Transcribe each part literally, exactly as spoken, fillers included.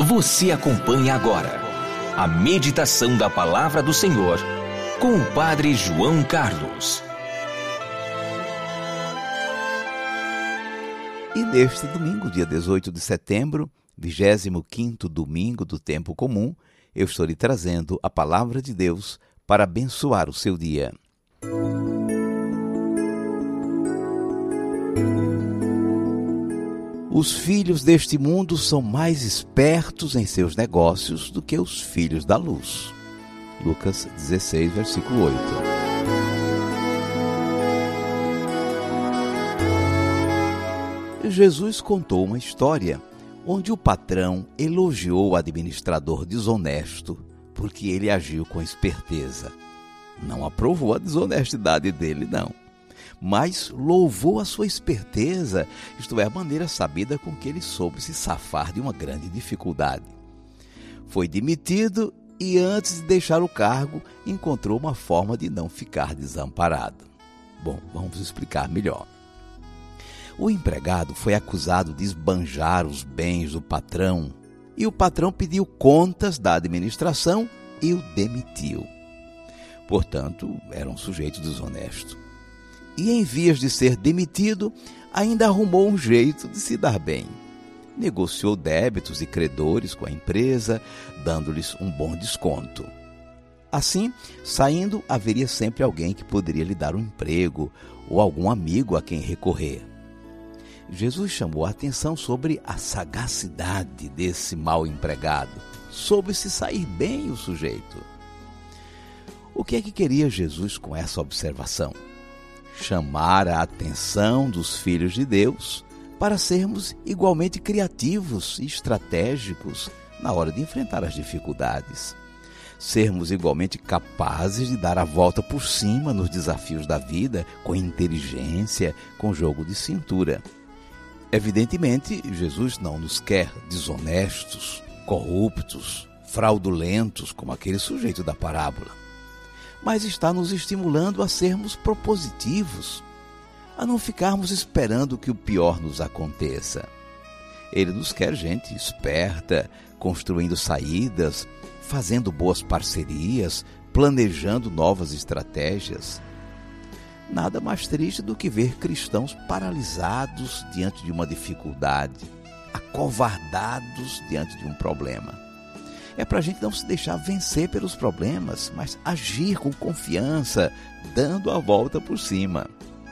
Você acompanha agora a meditação da Palavra do Senhor com o Padre João Carlos. E neste domingo, dia dezoito de setembro, vigésimo quinto domingo do tempo comum, eu estou lhe trazendo a Palavra de Deus para abençoar o seu dia. Os filhos deste mundo são mais espertos em seus negócios do que os filhos da luz. Lucas dezesseis, versículo oito. Jesus contou uma história onde o patrão elogiou o administrador desonesto porque ele agiu com esperteza. Não aprovou a desonestidade dele, não, mas louvou a sua esperteza, isto é, a maneira sabida com que ele soube se safar de uma grande dificuldade. Foi demitido e, antes de deixar o cargo, encontrou uma forma de não ficar desamparado. Bom, vamos explicar melhor. O empregado foi acusado de esbanjar os bens do patrão e o patrão pediu contas da administração e o demitiu. Portanto, era um sujeito desonesto. E em vias de ser demitido, ainda arrumou um jeito de se dar bem. Negociou débitos e credores com a empresa, dando-lhes um bom desconto. Assim, saindo, haveria sempre alguém que poderia lhe dar um emprego ou algum amigo a quem recorrer. Jesus chamou a atenção sobre a sagacidade desse mau empregado. Soube se sair bem o sujeito. O que é que queria Jesus com essa observação? Chamar a atenção dos filhos de Deus para sermos igualmente criativos e estratégicos na hora de enfrentar as dificuldades. Sermos igualmente capazes de dar a volta por cima nos desafios da vida com inteligência, com jogo de cintura. Evidentemente, Jesus não nos quer desonestos, corruptos, fraudulentos, como aquele sujeito da parábola, mas está nos estimulando a sermos propositivos, a não ficarmos esperando que o pior nos aconteça. Ele nos quer gente esperta, construindo saídas, fazendo boas parcerias, planejando novas estratégias. Nada mais triste do que ver cristãos paralisados diante de uma dificuldade, acovardados diante de um problema. É para a gente não se deixar vencer pelos problemas, mas agir com confiança, dando a volta por cima.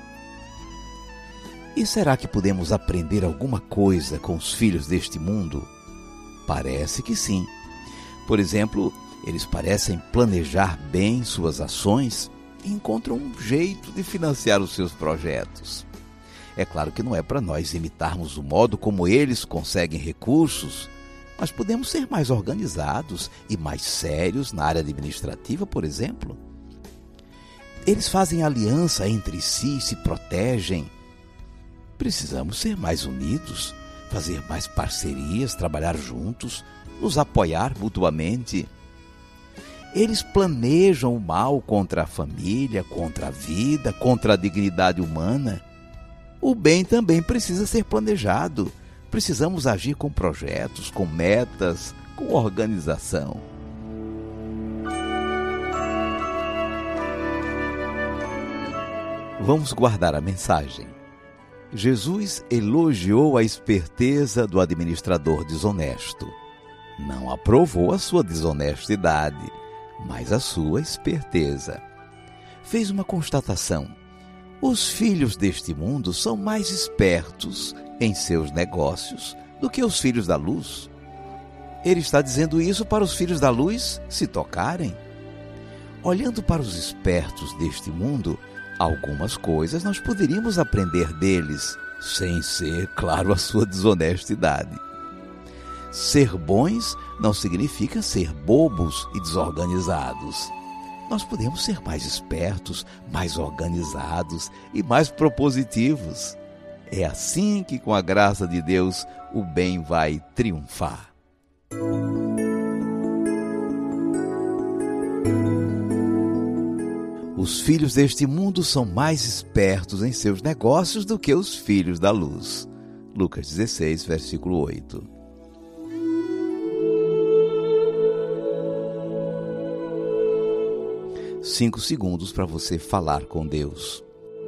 E será que podemos aprender alguma coisa com os filhos deste mundo? Parece que sim. Por exemplo, eles parecem planejar bem suas ações e encontram um jeito de financiar os seus projetos. É claro que não é para nós imitarmos o modo como eles conseguem recursos, mas podemos ser mais organizados e mais sérios na área administrativa, por exemplo. Eles fazem aliança entre si, se protegem. Precisamos ser mais unidos, fazer mais parcerias, trabalhar juntos, nos apoiar mutuamente. Eles planejam o mal contra a família, contra a vida, contra a dignidade humana. O bem também precisa ser planejado. Precisamos agir com projetos, com metas, com organização. Vamos guardar a mensagem. Jesus elogiou a esperteza do administrador desonesto. Não aprovou a sua desonestidade, mas a sua esperteza. Fez uma constatação. Os filhos deste mundo são mais espertos em seus negócios do que os filhos da luz. Ele está dizendo isso para os filhos da luz se tocarem. Olhando para os espertos deste mundo, algumas coisas nós poderíamos aprender deles, sem ser, claro, a sua desonestidade. Ser bons não significa ser bobos e desorganizados. Nós podemos ser mais espertos, mais organizados e mais propositivos. É assim que, com a graça de Deus, o bem vai triunfar. Os filhos deste mundo são mais espertos em seus negócios do que os filhos da luz. Lucas dezesseis, versículo oito. Cinco segundos para você falar com Deus.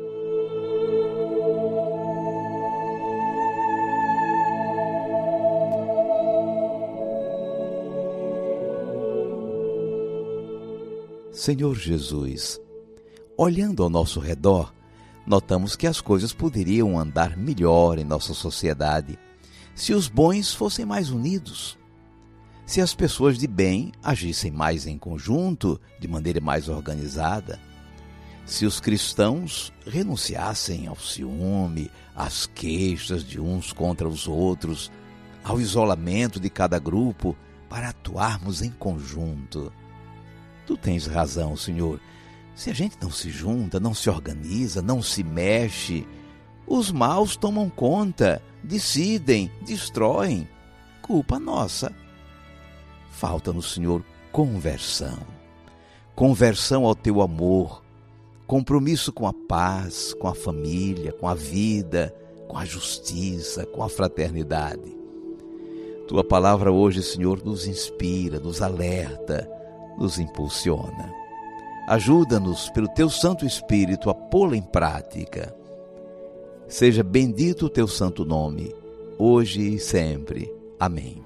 Senhor Jesus, olhando ao nosso redor, notamos que as coisas poderiam andar melhor em nossa sociedade se os bons fossem mais unidos, se as pessoas de bem agissem mais em conjunto, de maneira mais organizada, se os cristãos renunciassem ao ciúme, às queixas de uns contra os outros, ao isolamento de cada grupo, para atuarmos em conjunto. Tu tens razão, Senhor. Se a gente não se junta, não se organiza, não se mexe, os maus tomam conta, decidem, destroem. Culpa nossa. Falta-nos, Senhor, conversão. Conversão ao teu amor, compromisso com a paz, com a família, com a vida, com a justiça, com a fraternidade. Tua palavra hoje, Senhor, nos inspira, nos alerta, nos impulsiona. Ajuda-nos pelo teu Santo Espírito a pô-la em prática. Seja bendito o teu santo nome, hoje e sempre. Amém.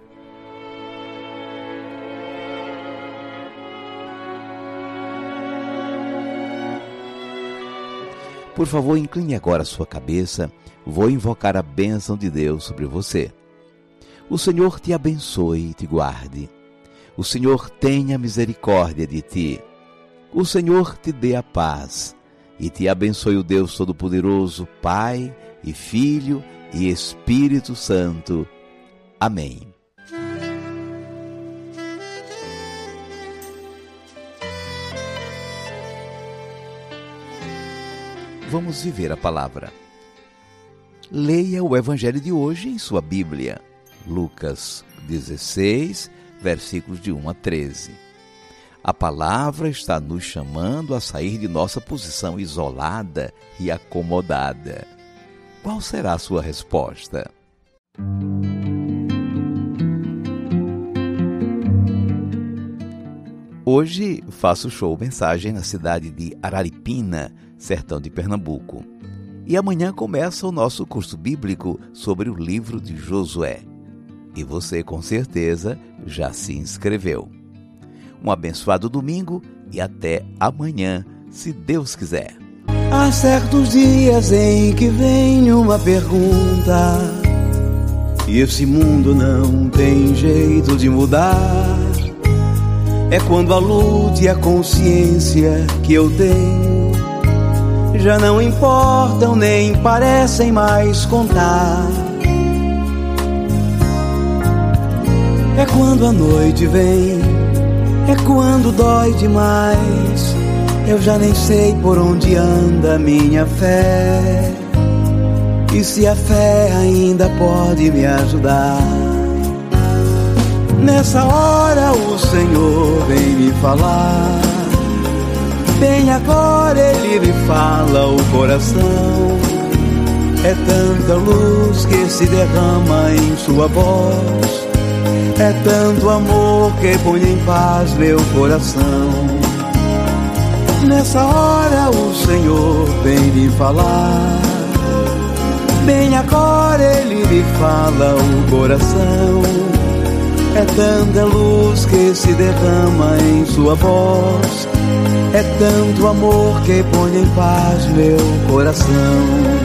Por favor, incline agora a sua cabeça. Vou invocar a bênção de Deus sobre você. O Senhor te abençoe e te guarde. O Senhor tenha misericórdia de ti. O Senhor te dê a paz e te abençoe o Deus Todo-Poderoso, Pai e Filho e Espírito Santo. Amém. Vamos viver a palavra. Leia o Evangelho de hoje em sua Bíblia. Lucas dezesseis, versículos de um a treze. A palavra está nos chamando a sair de nossa posição isolada e acomodada. Qual será a sua resposta? Hoje faço show mensagem na cidade de Araripina, sertão de Pernambuco. E amanhã começa o nosso curso bíblico sobre o livro de Josué. E você, com certeza, já se inscreveu. Um abençoado domingo e até amanhã, se Deus quiser. Há certos dias em que vem uma pergunta, e esse mundo não tem jeito de mudar. É quando a luta e a consciência que eu tenho já não importam nem parecem mais contar. É quando a noite vem, é quando dói demais. Eu já nem sei por onde anda minha fé, e se a fé ainda pode me ajudar. Nessa hora o Senhor vem me falar, bem agora Ele me fala o coração. É tanta luz que se derrama em sua voz, é tanto amor que põe em paz meu coração. Nessa hora o Senhor vem me falar, bem agora Ele me fala o coração. É tanta luz que se derrama em sua voz, é tanto amor que põe em paz meu coração.